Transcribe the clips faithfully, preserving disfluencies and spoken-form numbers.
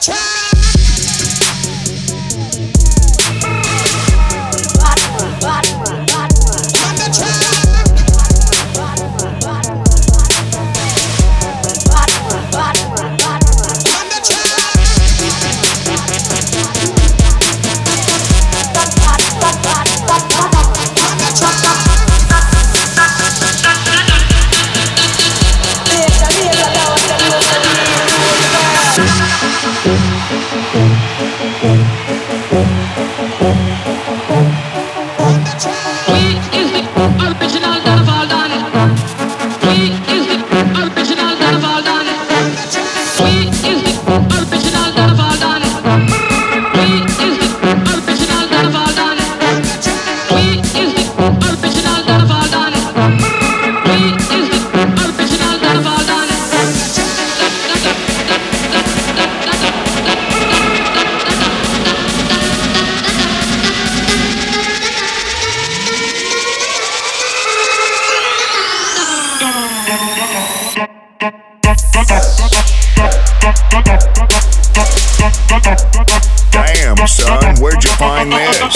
Damn, son, where'd you find this?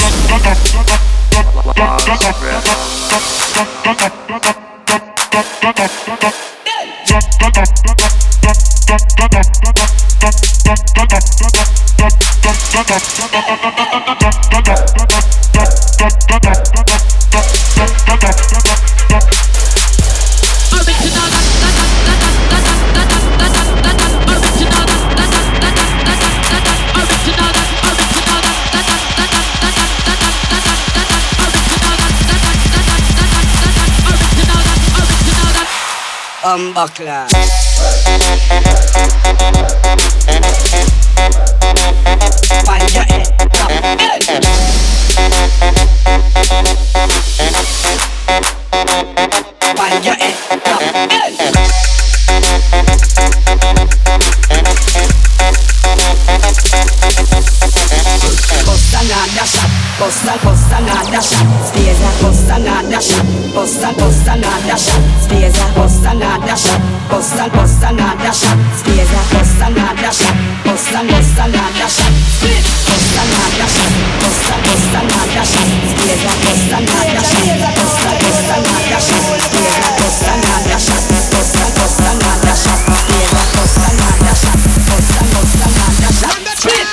Buckler. Find your head, drop it. Find your head, drop it. Bust another shot, bust a, bust another shot. Stays a bust another shot, bust a, bust another shot. Stays a bust another shot, bust a, bust another shot. Stays a bust another shot, bust a, bust another shot. Bust another shot, bust a, bust another shot. Stays a bust another shot, bust a, bust another shot. Stays a bust another shot, bust a, bust another shot. Stays a bust another shot, bust a, bust another shot. Split.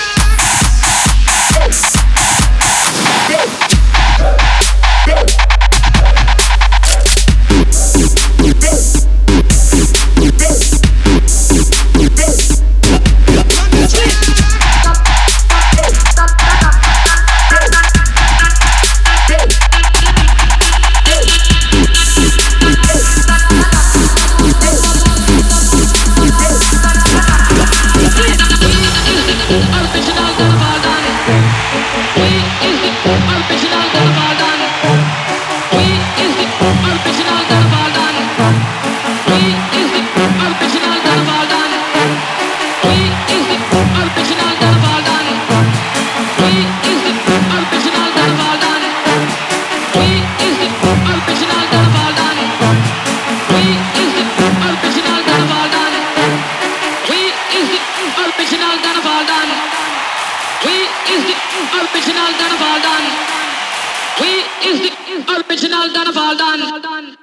Original done of all done.